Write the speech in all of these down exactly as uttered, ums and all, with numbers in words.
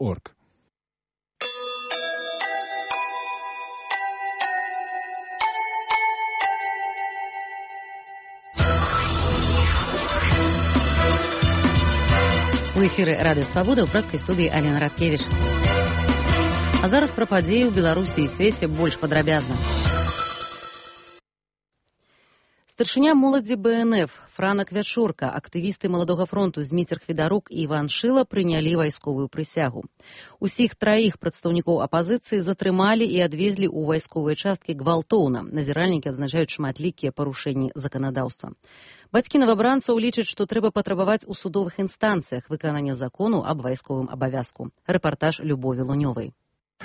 орг. У эфіры Радыё Свабода ў прэскай студыі Алена Радкевіч. А зараз пра падзеі ў Беларусі і свеце больш падрабязна. Старшыня моладзі бэ эн эф Франак Вячорка, актывісты Маладога фронту Зміцер Хвідарук і Іван Шыла прынялі вайсковую прысягу. Усіх траіх прадстаўнікоў апазіцыі затрымалі і адвезлі ў вайсковыя часткі гвалтоўна. Назіральнікі адзначаюць шматлікія парушэнні заканадаўства. Бацькі новабранцаў лічаць, што трэба патрабаваць у судовых інстанцыях выканання закону аб вайсковым абавязку. Рэпартаж Любові Лунёвай.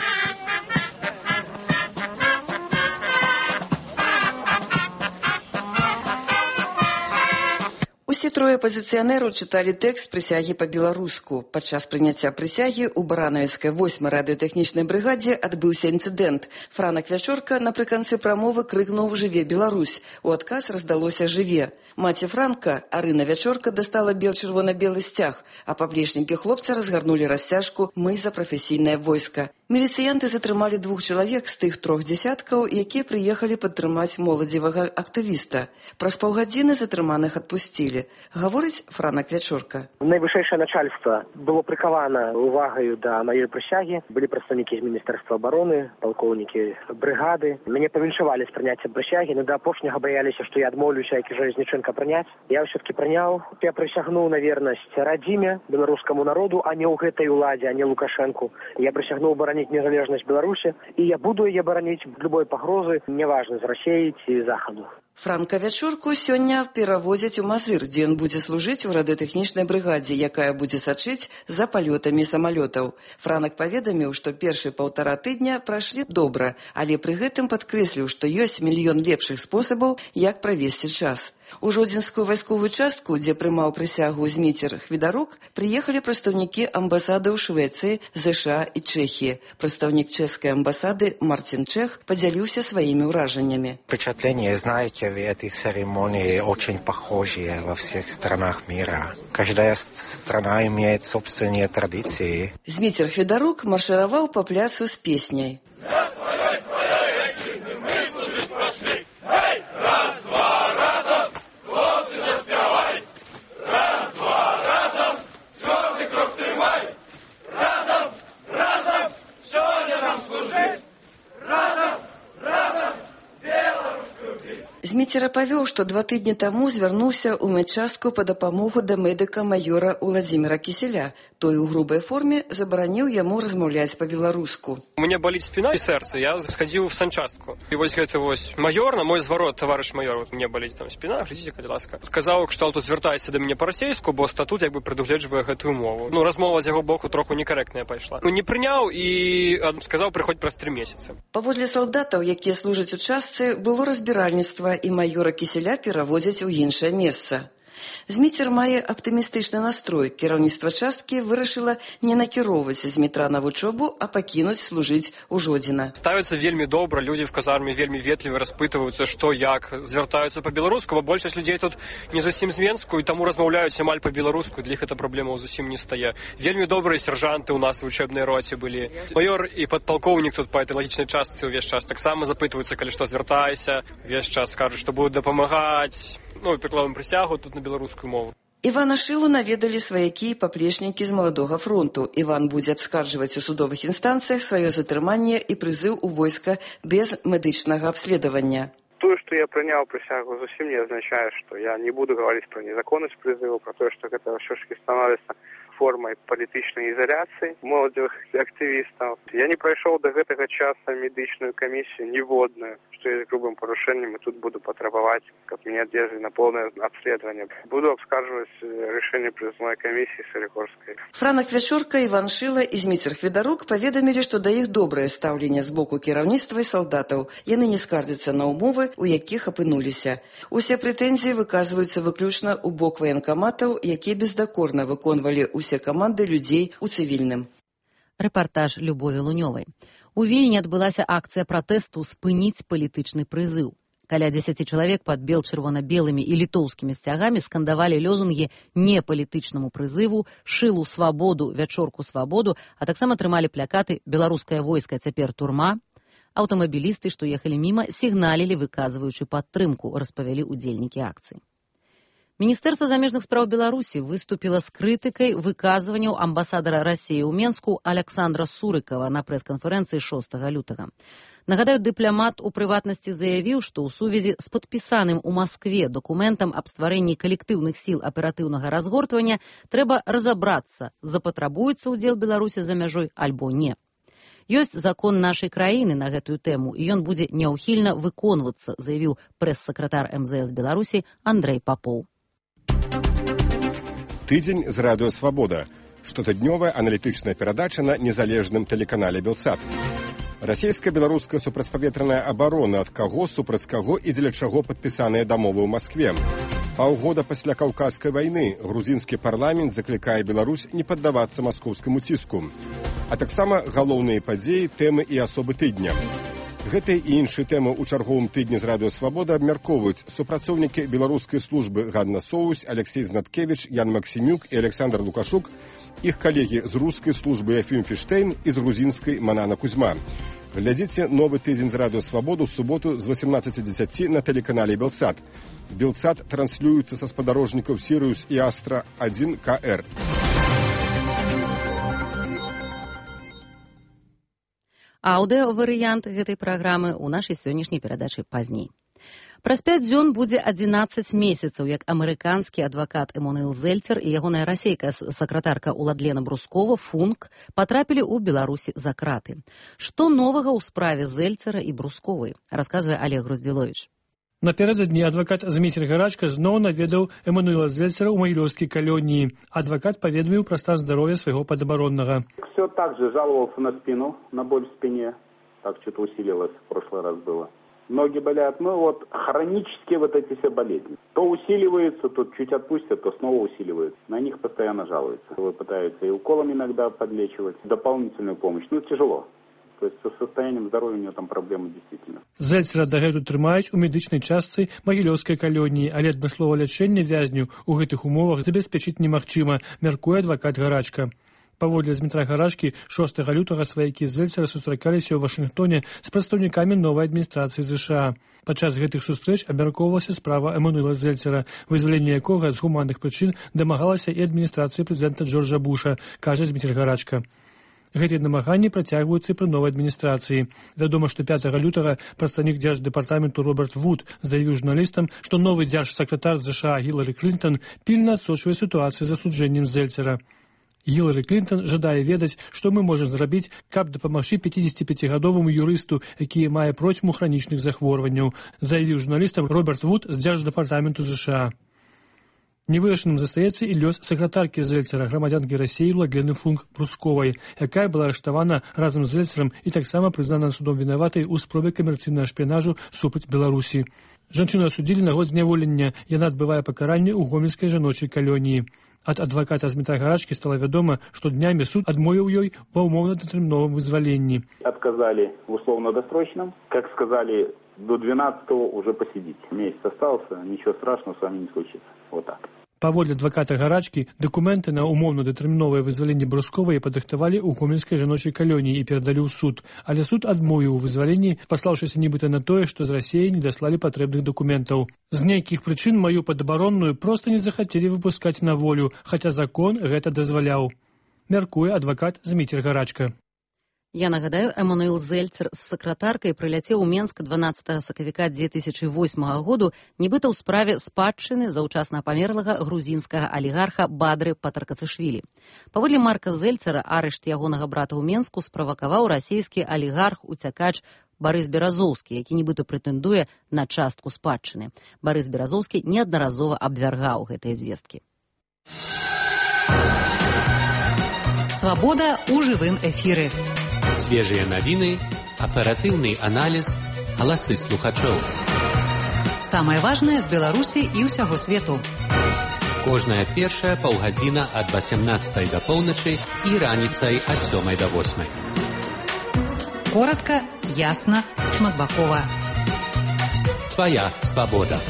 Усе трое апазіцыянераў чыталі тэкст прысягі па-беларуску. Падчас прыняцця прысягі ў баранавіцкай восьмай радыётэхнічнай брыгадзе адбыўся інцыдэнт. Франак Вячорка напрыканцы прамовы крыкнуў «Жыве Беларусь!». У адказ раздалося «Жыве!». Маці Франка, Арына Вячорка, дастала бел-чырвона-белы сцяг, а паплечнікі хлопца разгарнулі расцяжку «Мы за прафесійнае войска». Міліцыянты затрымалі двух чалавек з тых трох дзясяткаў, якія прыехалі падтрымаць моладзевага актывіста. Праз паўгадзіны затрыманых адпусцілі. Гаворыць Франак Вячорка. Найвышэйшае начальства было прыкавана увагаю да маёй прысягі. Былі прадстаўнікі з Міністэрства абароны, палкоўнікі брыгады. Мяне павіншавалі з прыняццем прысягі, но да апошняга баяліся, што я адмоўлюся, як і Жалезніченка, прыняць. Я ўсё-таки прыняў. Я прысягнуў на вернасць радзіме, беларускаму народу, а не ў гэтай уладзе, а не Лукашэнку. Я прысягнуў бараніць незалежнасць Беларусі, і я буду яе бараніць любой пагрозы, неважна, з Расіі ці Захаду. Франка Вячорку сёння перавозяць у Мазыр, дзе ён будзе служыць у радыётэхнічнай брыгадзе, якая будзе сачыць за палётамі самалётаў. Франак паведаміў, што першыя паўтара тыдня прайшлі добра, але пры гэтым падкрэсліў, што ёсць мільён лепшых спосабаў, як правесці час. У Жодзінскую вайсковую частку, дзе прымаў прысягу Зміцер Хвідарук, прыехалі прадстаўнікі амбасады ў Швецыі, ЗША і Чэхіі. Прадстаўнік чэшскай амбасады Мартин Чех подзяліўся сваімі ўражаннямі. Впечатление, знаете, в этой церемонии очень похожие во всех странах мира. Каждая страна имеет собственные традиции. Зміцер Хвідарук маршыраваў па пляцу з песняй. Зміцер апавёў, што два тыдні таму звярнуўся ў медчастку па дапамогу да медыка майора Уладзіміра Кіселя. Той у грубай форме забараніў яму размаўляць па-беларуску. У мяне баліць спіна і сэрца, я схадзіў в санчастку. І вось гэты вось майор, на мой зварот, таварыш майор, вот мне баліць там спіна, глядзіце, калі ласка. Сказаў, што тут звяртайся да мяне па-расейску, бо статут як бы прадугледжвае гэтую мову. Ну, размова з яго боку троху некарэктная пайшла. Ну, не прыняў і сказаў, прыходзь праз тры месяцы. Паводле салдатаў, якія служаць у частцы, было разбіральніцтва, і майора Кіселя пераводзяць у іншае месца. Зміцер мае аптымістычны настрой. Кіраўніцтва часткі вырашыла не накіроўваць Змітра на вучобу, а пакінуць служыць у Жодзіна. Ставяцца вельмі добра, людзі в казарме вельмі ветліва распытваюцца, што як, звяртаюцца па-беларуску, бо большасць людзей тут не зусім з Менску, і таму размаўляюць амаль па-беларуску, для іх гэта праблема зусім не стае. Вельмі добрыя сержанты ў нас у вучэбнай роце былі. Майор і падпалкоўнік тут па эталагічнай частцы ўвесь час таксама запытваюцца, калі што звяртайся, увесь час кажуць, што будуць дапамагаць. Ну, і прыкладам прысягу тут на беларускую мову. Івана Шылу наведалі сваякі і паплечнікі з Маладога фронту. Іван будзе абскарджваць у судовых інстанцыях сваё затрыманне і прызыў у войска без медычнага абследавання. То, что я прыняў прысягу, зусім не означае, што я не буду гаварыць пра незаконнасць прызыву, пра тое, што гэта ўсё ж таки становіцца формай палітычнай ізаляцыі моладзевых актывістаў. Я не прайшоў да гэтага часа медычную камісію ніводную, што ёсць грубым парушэннем, і тут буду патрабаваць, каб мяне адвезлі на поўнае абследаванне. Буду абскарджваць рашэнне прызывной камісіі Салігорскай. Франак Вячорка, Іван Шыла і Зміцер Хвідарук паведамілі, што да іх добрае стаўленне з боку кіраўніцтва і салдатаў. Яны не скардзяцца на ўмовы, у якіх апынуліся. Усе прэтэнзіі выказваюцца выключна ў бок ваенкаматаў, якія бездакорна выконвалі ўсе каманды людзей у цывільным. Рэпартаж Любові Лунёвай. У Вільні адбылася акцыя пратэсту «Спыніць палітычны прызыў». Каля дзесяці чалавек пад бел-чырвона-белымі і літоўскімі сцягамі скандавалі лозунгі «Не палітычнаму прызыву», «Шылу свабоду», «Вячорку свабоду», а таксама трымалі плякаты «Беларускае войска, цяпер турма». Аўтамабілісты, што ехалі міма, сігналілі, выказваючы падтрымку, распавялі удзельнікі акцыі. Міністэрства замежных спраў Беларусі выступіла з крытыкай выказванняў амбасадара Расіі ў Менску Александра Сурыкава на прэс-канферэнцыі шостага лютага. Нагадаю, дыпламат у прыватнасці заявіў, што ў сувязі з падпісаным у Маскве дакументам аб стварэнні калектыўных сіл аператыўнага разгортвання трэба разабрацца, запатрабуецца ўдзел Беларусі за мяжой альбо не. Ёсць закон нашай краіны на гэтую тэму, і ён будзе няўхільна выконвацца, заявіў прэс-сакратар эм зэ эс Беларусі Андрэй Папоў. Тыдзень з радыё «Свабода». Штотыднёвая аналітычная перадача на незалежным тэлеканале «Белсат». Расійска-беларуская супрацьпаветраная абарона, ад каго, супраць каго і дзеля чаго падпісаныя дамовы ў Маскве. Паўгода пасля Каўказскай вайны грузінскі парламент заклікае Беларусь не паддавацца маскоўскаму ціску. А таксама галоўныя падзеі, тэмы і асобы тыдня. Гэтыя і іншыя тэмы ў чарговым тыдні з радыё «Свабода» абмяркоўваюць супрацоўнікі беларускай службы Ганна Соусь, Алексей Знаткевіч, Ян Максімюк і Александр Лукашук, іх калегі з рускай службы Яфім Фіштейн і з грузінскай Манана Кузьма. Глядзіце новы тыдзень з радыё «Свабоду» ў суботу з васемнаццаці дзесяці на тэлеканале «Белсат». «Белсат» транслюецца са спадарожнікаў «Сірыус» і «Астра» адзін ка эр. Аўдыёварыянт гэтай праграмы ў нашай сённяшняй перадачы пазней. Праз пяць дзён будзе адзінаццаць месяцаў, як амерыканскі адвакат Эмануэл Зельцер і ягоная расейская сакратарка Уладлена Брускова, Функ, патрапілі ў Беларусі за краты. Што новага ў справе Зельцера і Брусковай, расказвае Олег Груздзіловіч. Напярэдадні адвакат Зміцер Гарачка зноў наведаў Эмануэла Зельцера ў Магілёўскай калоніі. Адвакат паведаміў пра стан здароўя свайго падабароннага. Все так же жаловался на спину, на боль в спине. Так что-то усилилось, в прошлый раз было. Ноги болят. Ну вот хронические вот эти все болезни. То усиливается, то чуть отпустят, то снова усиливается. На них постоянно жалуются. Пытаются и уколами иногда подлечивать, дополнительную помощь. Ну, тяжело. То есть со состоянием здоровья у него там проблемы действительно. Зельцера дагэтуль трымаюць у медычнай частцы Магілёўскай калоніі, але адмысловае лячэнне вязню ў гэтых умовах забяспечыць немагчыма, мяркуе адвакат Гарачка. Паводле Змітра Гарачкі, шостага лютага сваякі Зельцера сустракаліся ў Вашынгтоне з прадстаўнікамі новай адміністрацыі ЗША. Падчас гэтых сустрэч абмяркоўвалася справа Эмануэла Зельцера, вызваленне якога з гуманных прычын дамагалася і адміністрацыя прэзідэнта Джорджа Буша, кажа Змітр Гарачка. Гэтыя намаганні працягваюцца пры новай адміністрацыі. Вядома, што пятага лютага прадстаўнік дзярждэпартаменту Роберт Вуд заявіў журналістам, што новы дзяржсакратар ЗША Гілары Клінтон пільна адсочвае сітуацыю з асуджэннем Зельцера. Гілары Клінтон жадае ведаць, што мы можам зрабіць, каб дапамагчы пяцідзесяціпяцігадоваму юрысту, які мае процьму хранічных захворванняў, заявіў журналістам Роберт Вуд з дзярждэпартаменту ЗША. Невырашаным застаецца і лёс сакратаркі Зельцера, грамадзянкі Расіі Уладлены Функ Брусковай, якая была арыштавана разам з Зельцерам і таксама прызнана судом вінаватай у спробе камерцыйнага шпіянажу супраць Беларусі. Жанчыну асудзілі на год зняволення, яна адбывае пакаранне ў гомельскай жаночай калоніі. Ад адваката Змітра Гарачкі стала вядома, што днямі суд адмовіў ёй ва ўмоўна-датэрміновым вызваленні. Отказали в условно-досрочном, как сказали, до двенадцатого уже посидите. Месяц остался, ничего страшного с вами не случится. Вот так. Паводле адваката Гарачкі, дакументы на умоўна-датэрміновае вызваленне Брусковай падрыхтавалі ў гомельскай жаночай калоніі і перадалі ў суд. Але суд адмовіў у вызваленні, паслаўшыся нібыта на тое, што з Расіі не даслалі патрэбных дакументаў. З нейкіх прычын маю падабаронную проста не захацелі выпускаць на волю, хаця закон гэта дазваляў. Мяркуе адвакат Зміцер Гарачка. Я нагадаю, Эмануэл Зельцер з сакратаркай прыляцеў у Менск дванаццатага сакавіка дзве тысячы восьмага году, нібыта ў справе спадчыны заўчасна памерлага грузінскага алігарха Бадры Патаркацышвілі. Паводле Марка Зельцера, арышт ягонага брата ў Менску справакаваў расійскі алігарх-уцякач Барыс Беразоўскі, які нібыта прэтэндуе на частку спадчыны. Барыс Беразоўскі неаднаразова абвяргаў гэтыя звесткі. Свабода ў жывым эфіры. Свежыя навіны, аператыўны аналіз, галасы слухачоў. Самае важнае з Беларусі і ўсяго свету. Кожная першая паўгадзіна ад васямнаццатай да поўначы і раніцай ад сёмай да восьмай. Коратка, ясна, шматбакова. свая свабода.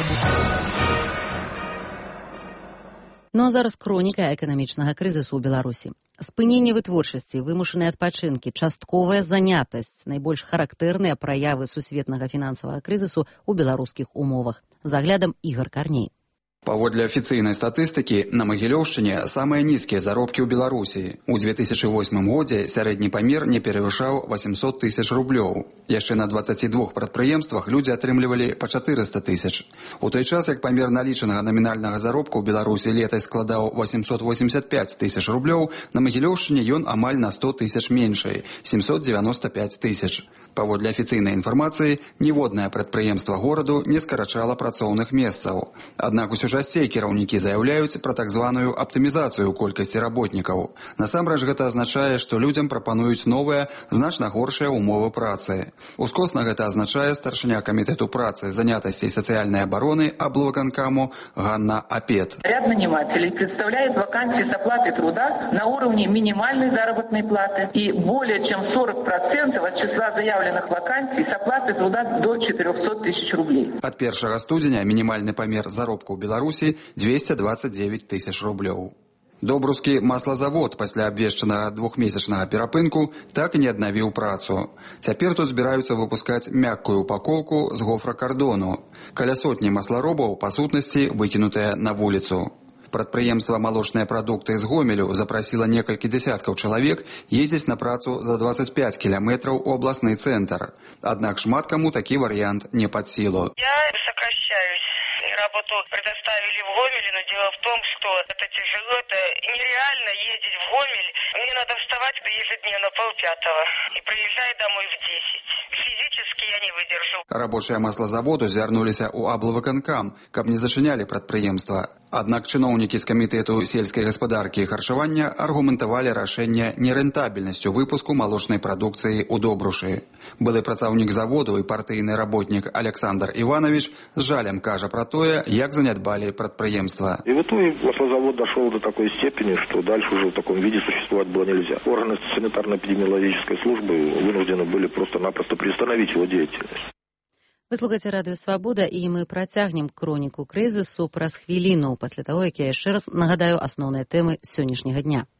Ну а зараз хроніка эканамічнага крызісу ў Беларусі. Спыненне вытворчасці, вымушаныя адпачынкі, частковая занятасць – найбольш характэрныя праявы сусветнага фінансавага крызісу ў беларускіх умовах. З аглядам Ігор Карней. Паводле афіцыйнай статыстыкі, на Магілёўшчыне самыя нізкія заробкі ў Беларусі. У две тысячы восьмым годзе сярэдні памер не перавышаў восемьсот тысяч рублёў. Яшчэ на дваццаці двух прадпрыемствах людзі атрымлівалі па чатырыста тысяч. У той час, як памер налічанага намінальнага заробку ў Беларусі летась складаў восемьсот восемьдесят пять тысяч рублёў, на Магілёўшчыне ён амаль на сто тысяч меншай – семьсот девяносто пять тысяч. Паводле афіцыйнай інфармацыі, ніводнае прадпрыемства гораду не скарачала працоўных месцаў. Аднак усё часцей кіраўнікі заяўляюць пра так званую аптымізацыю колькасці работнікаў. Насамрэч гэта азначае, што людзям прапануюць новыя, значна горшыя ўмовы працы. Ускосна гэта азначае старшыня камітэту працы, занятасці і сацыяльнай абароны облвыканкаму Ганна Апет. Ряд нанимателей представляет вакансии с оплатой труда на уровне минимальной заработной платы и более чем сорок процентов от числа заявленных вакансий с оплатой труда до четырехсот тысяч рублей. Ад першага студзеня мінімальны памер заробку ў Беларусі двести двадцать девять тысяч рублёў. Добрускі маслазавод пасля абвешчанага двухмесячнага перапынку так і не аднавіў працу. Цяпер тут збіраюцца выпускаць мяккую упакоўку з гофракардону. Каля сотні масларобаў, па сутнасці, выкінутыя на вуліцу. Прадпрыемства «Малочныя прадукты» з Гомелю запрасіла некалькі дзясяткаў чалавек ездзіць на працу за двадцать пять кіламетраў у абласны цэнтр. Аднак шмат каму такі варыянт не пад сілу. Я сокращаюсь. Работу предоставили в Гомеле, но дело в том, что это тяжело, это нереально ездить в Гомель. Мне надо вставать ежедневно полпятого и приезжать домой в десять. Физически я не выдержу. Рабочыя маслазаводу звярнуліся ў аблвыканкам, каб не зачынялі прадпрыемства. Аднак чыноўнікі з камітэту сельскай гаспадаркі і харчавання аргументавалі рашэнне нерэнтабельнасцю выпуску малочнай прадукцыі ў Добрушы. Былы працаўнік заводу і партыйны работнік Александр Иванович з жалем кажа пра тое, як занядбалі прадпрыемства. И в итоге маслозавод дошел до такой степени, что дальше уже в таком виде существовать было нельзя. Органы санитарно-эпидемиологической службы вынуждены были просто-напросто приостановить его деятельность. Вы слухаеце радыё «Свабода» і мы працягнем хроніку крызісу праз хвіліну пасля таго, як я яшчэ раз нагадаю асноўныя тэмы сённяшняга дня.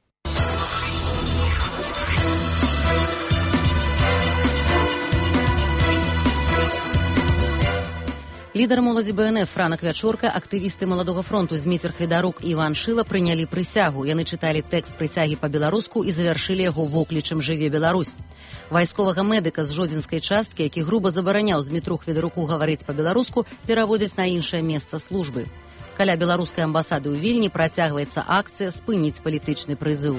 Лідар моладзі БНФ Франак Вячорка, актывісты маладога фронту Зміцер Хведарук і Іван Шыла прынялі прысягу. Яны чыталі тэкст прысягі па-беларуску і завяршылі яго воклічам «Жыве Беларусь». Вайсковага медыка з жодзінскай часткі, які груба забараняў Змітру Хведаруку гаварыць па-беларуску, пераводзяць на іншае месца службы. Каля беларускай амбасады ў Вільні працягваецца акцыя «Спыніць палітычны прызыў».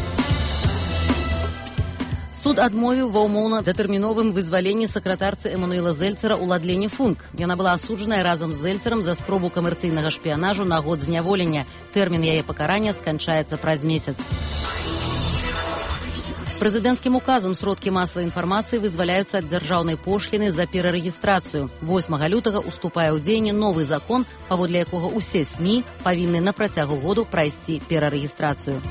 Суд адмовіў ва ўмоўна датэрміновым вызваленні сакратарцы Эмануэла Зельцера Уладлене Функ. Яна была асуджаная разам з Зельцерам за спробу камерцыйнага шпіянажу на год зняволення. Тэрмін яе пакарання сканчаецца праз месяц. Прэзідэнцкім указам сродкі масавай інфармацыі вызваляюцца ад дзяржаўнай пошліны за перарэгістрацыю. восьмага лютага уступае ў дзеянне новы закон, паводле якога ўсе СМІ павінны на працягу году прайсці перарэгістрацыю.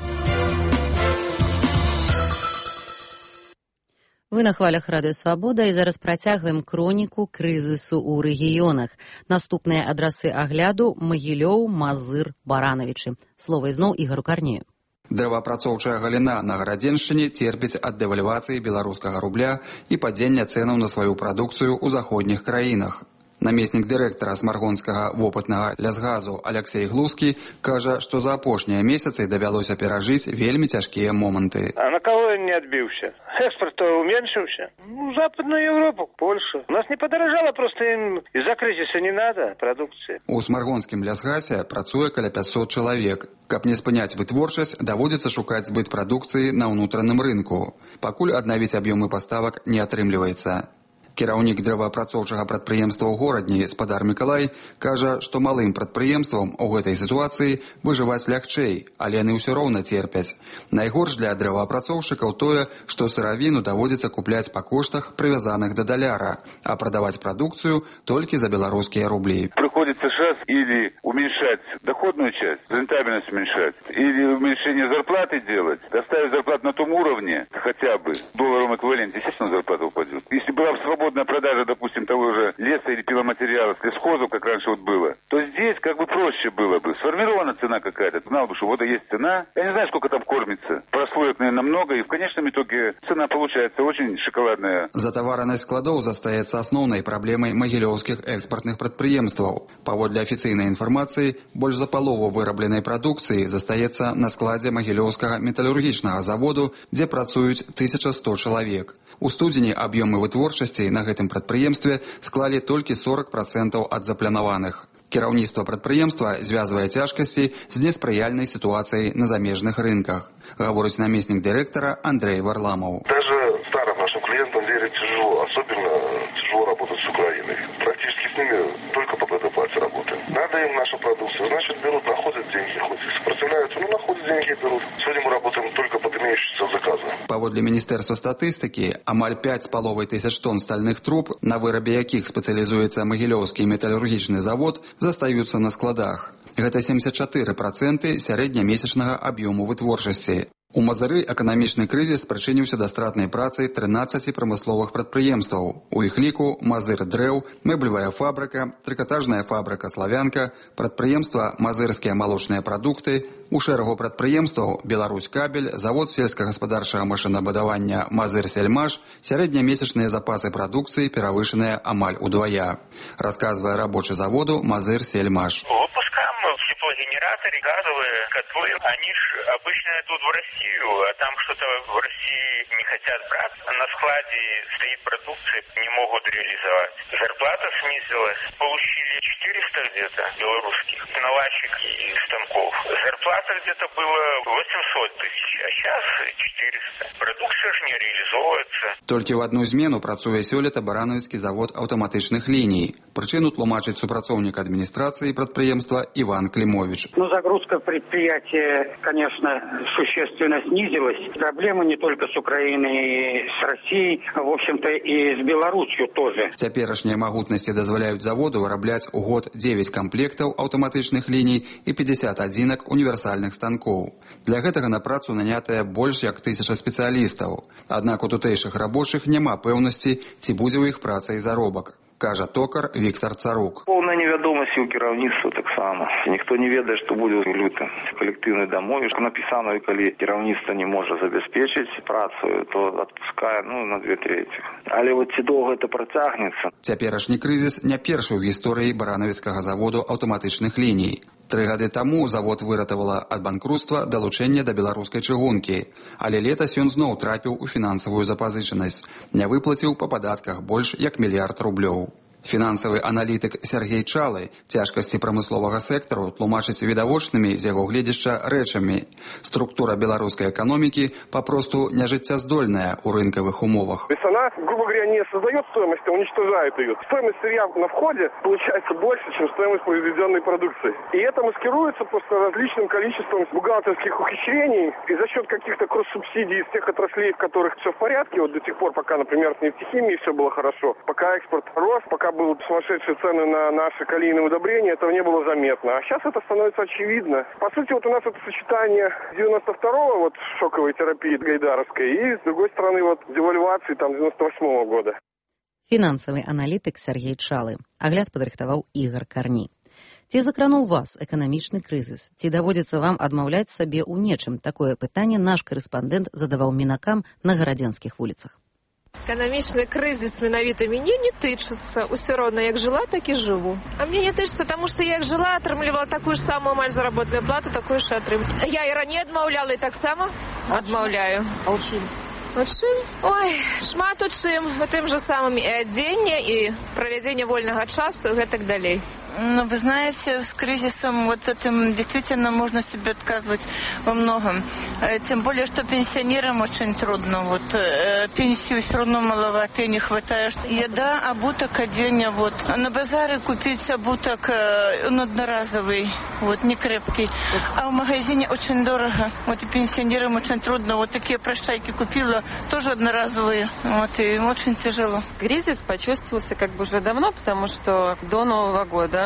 Вы на хвалях радыё «Свабода» і зараз працягваем хроніку крызісу ў рэгіёнах. Наступныя адрасы агляду – Магілёў, Мазыр, Баранавічы. Слова ізноў Ігору Карнею. Дрэваапрацоўчая галіна на Гарадзеншчыне церпіць ад дэвальвацыі беларускага рубля і падзення цэнаў на сваю прадукцыю ў заходніх краінах. Намеснік дырэктара смаргонскага вопытнага лясгазу Алексей Глускі кажа, што за апошнія месяцы давялося перажыць вельмі цяжкія моманты. А на кого он не отбился? Экспорт уменьшился. Ну, Западную Европу, Польшу. У нас не подорожало, просто им из-за кризиса не надо продукции. У смаргонскім лясгасе працуе каля пятьсот чалавек. Каб не спыняць вытворчасць, даводзіцца шукаць збыт прадукцыі на ўнутраным рынку. Пакуль аднавіць аб'ёмы паставак не атрымліваецца. Кіраўнік дрэваапрацоўчага прадпрыемства ў горадні спадар Мікалай кажа, што малым прадпрыемствам у гэтай сітуацыі выжываць лягчэй, але яны ўсё роўна церпяць. Найгорш для дрэваапрацоўшчыкаў тое, што сыравіну даводзіцца купляць па коштах, прывязаных да даляра, а прадаваць прадукцыю толькі за беларускія рублі. Приходится сейчас или уменьшать доходную часть, рентабельность уменьшать, или уменьшение зарплаты делать, доставить зарплату на том уровне, хотя бы в долларовом эквиваленте, естественно, зарплата упадет. Если была бы свобода свободная продажа, допустим, того же леса или пиломатериалов, лесхозов, как раньше вот было, то здесь как бы проще было бы. Сформирована цена какая-то, знал бы, что вот есть цена. Я не знаю, сколько там кормится. Прослоек, наверное, много, и в конечном итоге цена получается очень шоколадная. Затаваранасць складоў застаецца асноўнай праблемай магілёўскіх экспартных прадпрыемстваў. Паводле афіцыйнай інфармацыі, больш за палову вырабленай прадукцыі застаецца на складзе магілёўскага металургічнага заводу, дзе працуюць тысяча сто чалавек. У студзені аб'ёмы вытворчасці на гэтым прадпрыемстве склалі толькі сорок процентаў ад запланаваных. Кіраўніцтва прадпрыемства звязвае цяжкасці з неспрыяльнай сітуацыяй на замежных рынках, гаворыць намеснік дырэктара Андрей Варламов. Даже старым нашим клиентам верить тяжело, особенно тяжело работать с Украиной. Практически с ними только по предоплате работаем. Надо им нашу продукцию, значит берут, находят деньги, хоть и сопротивляются, но находят деньги и берут. Сегодня мы работаем только под имеющиеся заказы. Паводле Міністэрства статыстыкі, амаль пяць з паловай тысяч тонн стальных труб, на вырабе якіх спецыялізуецца магілёўскі металургічны завод, застаюцца на складах. Гэта семьдесят чатыры проценты сярэднямесячнага аб'ёму вытворчасці. У Мазыры эканамічны крызіс прычыніўся да стратнай працы трынаццаці прамысловых прадпрыемстваў. У іх ліку Мазыр дрэў, мэблевая фабрыка, трыкатажная фабрыка Славянка, прадпрыемства Мазырскія малочныя прадукты, у шэрагу прадпрыемстваў Беларусь кабель, завод сельскагаспадарчага машынабудавання Мазыр сельмаш, сярэднямесячныя запасы прадукцыі перавышаныя амаль удвая. Расказвае рабочы заводу Мазыр сельмаш. Теплогенераторы, газовые котлы, они же обычно идут в Россию, а там что-то в России не хотят брать. На складе стоит продукция, не могут реализовать. Зарплата снизилась. Получили четыреста где-то белорусских наладчик и станков. Зарплата где-то было восемьсот тысяч, а сейчас четыреста. Продукция же не реализовывается. Толькі в одну змену працуе сёлета Барановіцкі завод аўтаматычных ліній. Прычыну тлумачыць супрацоўнік адміністрацыі прадпрыемства Иван Климович. Ну, загрузка предприятия, конечно, существенно снизилась. Проблемы не только с Украиной, с Россией, а, в общем-то, и с Беларусью тоже. Цяперашнія магутнасці дазваляюць заводу вырабляць у год девять комплектаў аўтаматычных ліній і пятьдесят адзінак універсальных станкоў. Для гэтага на працу нанятая больш як тысяча спецыялістаў. Аднак у тутэйшых рабочых няма пэўнасці, ці будзе ў іх праца і заробак. Кажа токар Віктор Царук. Поўная невядомасць у кіраўніцтва таксама. Ніхто не ведае, што будзе ў лютым. Калектыўны дамовы, напісана, калі кіраўніцтва не можа забяспечыць працу, то адпускае ну, на две треці. Але вот ці доўга гэта працягнецца. Цяперашні крызіс не першы ў гісторыі Барановіцкага заводу аўтаматычных ліній. Тры гады таму завод выратавала ад банкруцтва далучэнне да беларускай чыгункі, але летась ён зноў трапіў у фінансавую запазычанасць, не выплаціў па падатках больш як мільярд рублёў. Фінансавы аналітык Сергей Чалы цяжкасці прамысловага сектару тлумачыць відавочнымі з яго гледзяшча рэчамі. Структура беларускай эканомікі папросту нежыццяздольная ў рынкавых умовах. Она, грубо говоря, не создает стоимость, а уничтожает ее. Стоимость сырья на входе получается больше, чем стоимость произведенной продукции. И это маскируется просто различным количеством бухгалтерских ухищрений и за счет каких-то кросс-субсидий из тех отраслей, в которых все в порядке, вот до тех пор, пока, например, с нефтехимией все было хорошо, пока экспорт рос, пока были сумасшедшие цены на наши калийные удобрения, этого не было заметно. А сейчас это становится очевидно. По сути, вот у нас это сочетание девяносто второго, вот шоковой терапии гайдаровской, и с другой стороны, вот девальвации там девяносто восьмого года. Фінансавы аналітык Сергей Чалы. Агляд падрыхтаваў Ігар Карні. Ці закрануў вас эканамічны крызіс? Ці даводзіцца вам адмаўляць сабе ў нечым? Такое пытанне наш карэспандэнт задаваў мінакам на гарадзенскіх вуліцах. Эканамічны крызіс менавіта мяне не тычыцца. Усё роўна, як жыла, так і жыву. А мне не тычыцца, таму што як жыла, атрымлівала такую ж самую амаль заработную плату, такую ж атрымлівала. Я і раней адмаўляла, і таксама адмаўляю. А ў чым? У чым? Ой, шмат у чым. У тым же самым і адзенне, і правядзенне вольнага часу, і гэтак далей. Ну, вы знаете, с кризисом вот этим действительно можно себе отказывать во многом. Тем более, что пенсионерам очень трудно. Вот пенсию все равно маловато и не хватает. Еда, обуток, оденье. Вот. А на базаре купить обуток он одноразовый, вот, не крепкий. А в магазине очень дорого. Вот и пенсионерам очень трудно. Вот такие прощайки купила, тоже одноразовые. Вот, и очень тяжело. Кризис почувствовался как бы уже давно, потому что до Нового года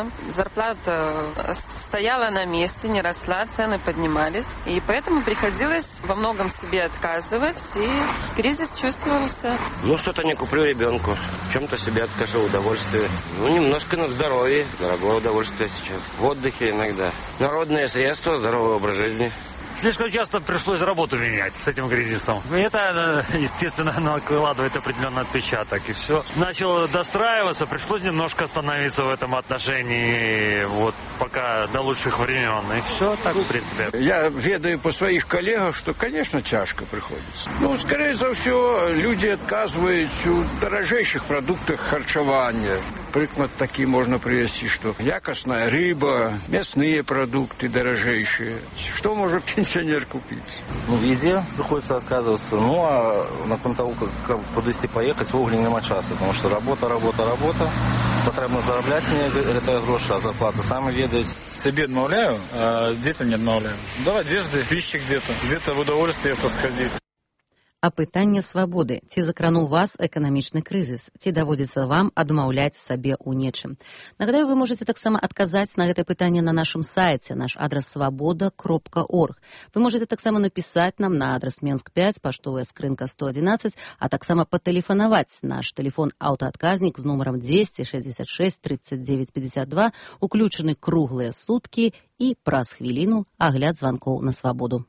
было. Зарплата стояла на месте, не росла, цены поднимались. И поэтому приходилось во многом себе отказывать, и кризис чувствовался. Ну, что-то не куплю ребенку, в чем-то себе откажу удовольствие. Ну, немножко на здоровье, дорогое удовольствие сейчас. В отдыхе иногда. Народные средства, здоровый образ жизни. Слишком часто пришлось работу менять с этим кризисом. Это, естественно, накладывает определенный отпечаток. И все. Начал достраиваться, пришлось немножко остановиться в этом отношении, вот пока до лучших времен. И все так, в принципе. Я ведаю по своих коллегах, что, конечно, тяжко приходится. Ну, скорее за все, люди отказываются у дорожейших продуктах харчевания. Приклад такие можно привести, что якостная рыба, мясные продукты дорожейшие. Что может пенсионер купить? Ну, везде приходится отказываться. Ну, а на того, как кудись поехать, в угле нема часу. Потому что работа, работа, работа. Потрібно заробляти мені гроші, а зарплату самі ведають. Себе отмовляю, а детям не отмовляю. Да, в одежде, пищи где-то. Где-то в удовольствие это сходить. Апытанне свабоды. Ці закрануў вас эканамічны крызіс? Ці даводзіцца вам адмаўляць сабе ў нечым? Нагадаю, вы можаце таксама адказаць на гэта пытанне на нашым сайце. Наш адрас свабода кропка орг. Вы можаце таксама напісаць нам на адрас Менск пять, паштовая скрынка сто одиннадцать, а таксама патэлефанаваць. Наш тэлефон аўтаадказнік з нумарам двести шестьдесят шесть тридцать девять пятьдесят два, уключаны круглыя суткі і праз хвіліну агляд званкоў на свабоду.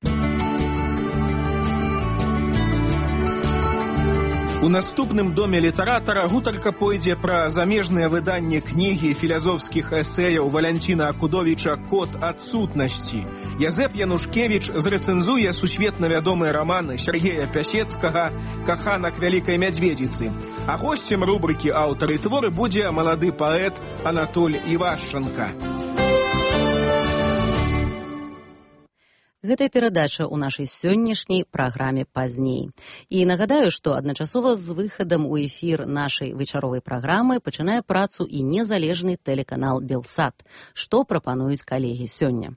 У наступным доме літаратара гутарка пойдзе пра замежныя выданні кнігі філазофскіх эсэяў Валянціна Акудовіча «Код адсутнасці». Язэп Янушкевіч зрэцэнзуе сусветна вядомыя раманы Сергея Пясецкага «Каханак вялікай мядзведзіцы». А госцем рубрыкі «Аўтары творы» будзе малады паэт Анатоль Івашчанка. Гэтая перадача ў нашай сённяшняй праграме пазней. І нагадаю, што адначасова з выхадам у эфір нашай вечаровай праграмы пачынае працу і незалежны тэлеканал Белсат. Што прапануюць калегі сёння?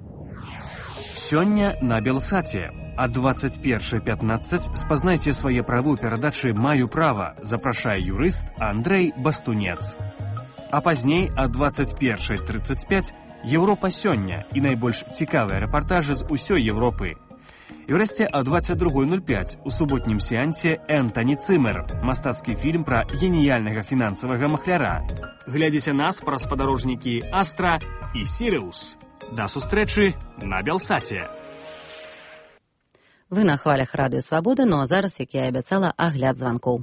Сёння на Белсаце. А двадцать первое пятнадцать спазнайце свае правы ў перадачы «Маю права», запрашае юрыст Андрэй Бастунец. А пазней а двадцать первое тридцать пять Еўропа сёння і найбольш цікавыя рэпартажы з усёй Еўропы. І ўрэшце а двадцать два ноль пять у суботнім сеансе Энтані Цымер, мастацкі фільм пра геніяльнага фінансавага махляра. Глядзіце нас праз спадарожнікі Астра і Сіриус. Да сустрэчы на Белсаце. Вы на хвалях радыё Свабода, ну а зараз, як я і абяцала, агляд званкоў.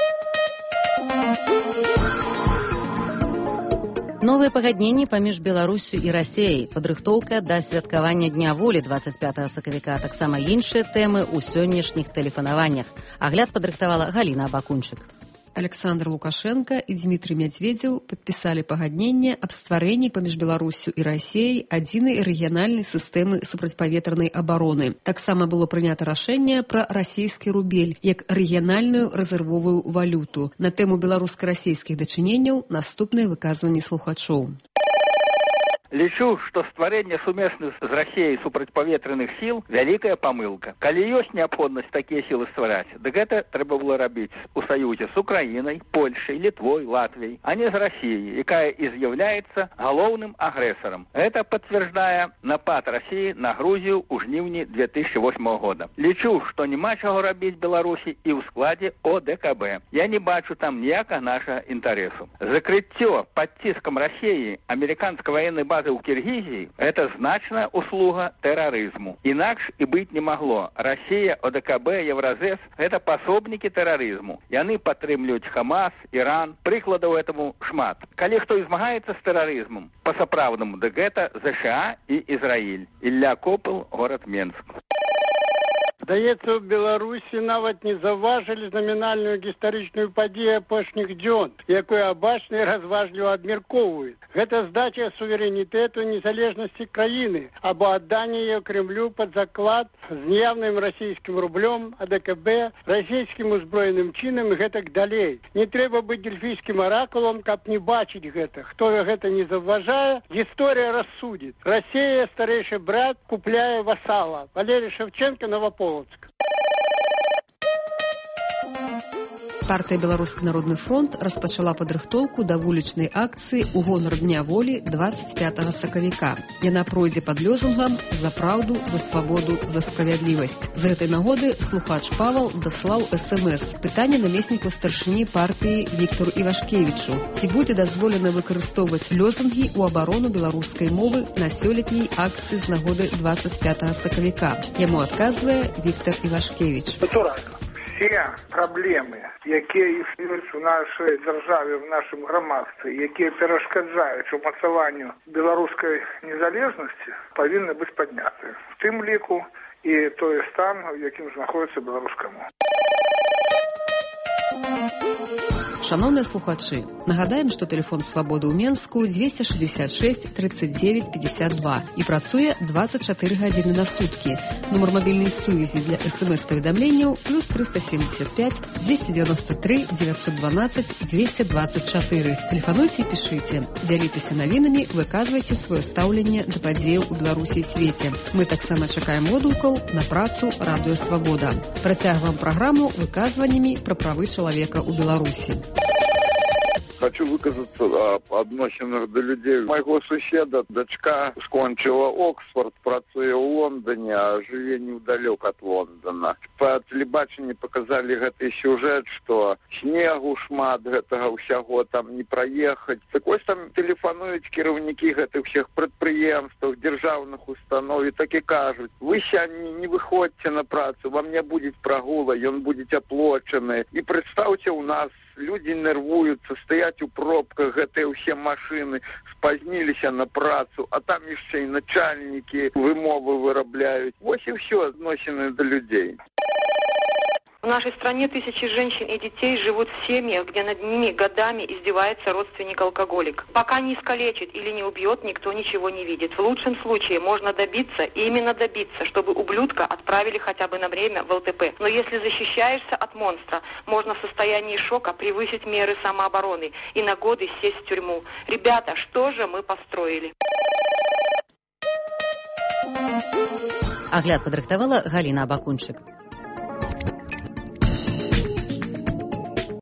Новыя пагадненні паміж Беларусю і Расіяй, падрыхтоўка да святкавання Дня волі двадцать пятого сакавіка, а таксама іншыя тэмы ў сённяшніх тэлефанаваннях. Агляд падрыхтавала Галіна Абакунчык. Александр Лукашенко и Дмитрий Медведев подписали погоднение об стварении паміж Беларусью и Россией адзінай рэгіянальнай сістэмы супрацьпаветранай обороны. Таксама было прынята рашэнне пра расійскі рубель як рэгіянальную рэзервовую валюту. На тэму беларуска-расійскіх дачыненняў наступныя выказванні слухачоў. Лічу, што стварэнне сумесных з Расіяй супрацьпаветраных сіл вялікая памылка. Калі ёсць неабходнасць такія сілы ствараць, дык гэта трэба было рабіць у саюзе з Украінай, Польшай, Літвой, Латвіяй, а не з Расіяй, якая і з'яўляецца галоўным агрэсарам. Гэта пацвярджае напад Расіі на Грузію ў жніўні две тысячи восьмого года. Лічу, што няма чаго рабіць Беларусі і ў складзе О Дэ Ка Бэ. Я не бачу там ніякага нашага інтарэсу. Закрыццё пад ціскам Расіі амерыканскай ваеннай базы у Киргизии – это значная услуга терроризму. Инакш и быть не могло. Россия, О Дэ Ка Бэ, Евразес – это пособники терроризму. Яны падтрымліваюць Хамас, Иран. Прыкладаў этому шмат. Калі хто і змагаецца з тэрарызмам па-сапраўднаму, дык гэта Зэ Ша А і Ізраіль. Ілля Копыл, горад Менск. Здаецца, у Беларусі нават не заўважылі знамінальную гістарычную падзею апошніх дзён, якую абачна і разважліва абмяркоўваюць. Гэта здача суверэнітэту незалежнасці краіны або адданне яе Крэмлю пад заклад з неяўным расійскім рублём, А Дэ Ка Бэ, расійскім узброеным чынам і гэтак далей. Не трэба быць дельфійскім аракулам, каб не бачыць гэта. Хто гэта не заўважае, гісторыя рассудзіць. Расія, старэйшы брат, купляе васала. Валерий Шевченко, Новополоцк. Партыя «Беларускі народны фронт» распачала падрыхтоўку да вулічнай акцыі ў гонар Дня волі двадцать пятага сакавіка. Яна пройдзе пад лёзунгам «За праўду, за свабоду, за справядлівасць». З гэтай нагоды слухач Павал даслаў эс эм эс. Пытанне намесніку старшыні партыі Віктару Івашкевічу. Ці будзе дазволена выкарыстоўваць лёзунгі ў абарону беларускай мовы на сёлетняй акцыі з нагоды двадцать пятага сакавіка? Яму адказвае Віктар Івашкевіч. Все проблемы, якія існуюць у нашай дзяржаве, в нашым грамадстве, якія перашкаджаюць умацаванню беларускай незалежнасці, павінны быць падняты. В тым ліку і той стан, у якім знаходіцца беларуская мова. Шановныя слухачы, нагадаем, што тэлефон свабоды ў Менску двести шестьдесят шесть тридцать девять пятьдесят два і працуе двадцать чатыры гадзіны на суткі. Нумар мабільнай сувязі для эс эм эс-паведамленняў плюс триста семьдесят пять двести девяносто три девятьсот двенадцать двести двадцать четыре. Тэлефануйце і пішыце. Дзяліцеся навінамі, выказвайце сваё стаўленне да падзеяў у Беларусі і свеце. Мы таксама чакаем водгукаў на працу Радыё Свабода. Працягваем праграму выказваннямі пра правы чалавека ў Беларусі. Хочу выказаться об адносінах до людей. Майго суседа дачка скончыла Оксфорд, працуе ў Лондоне, а жыве неўдалёк ад Лондона. Па тэлебачанні показалі гэты сюжэт, што снегу шмат, гэтага ўсяго там не праехаць. Так вось там тэлефануюць кіраўнікі гэтых всех прадпрыемстваў, дзяржаўных устаноў і так і кажуць: вы сёння не выходзьце на працу, вам не будзе прагула, ён будзе аплочаны. І прадстаўце, у нас люди нервуюцца, стаяць у пробках, гэтыя ўсе машыны спазніліся на працу, а там яшчэ і начальнікі вымовы вырабляюць. Вось і ўсё адносіны да людзей. В нашей стране тысячи женщин и детей живут в семьях, где над ними годами издевается родственник-алкоголик. Пока не искалечит или не убьет, никто ничего не видит. В лучшем случае можно добиться, и именно добиться, чтобы ублюдка отправили хотя бы на время в эл тэ пэ. Но если защищаешься от монстра, можно в состоянии шока превысить меры самообороны и на годы сесть в тюрьму. Ребята, что же мы построили? Агляд падрыхтавала Галіна Абакунчык.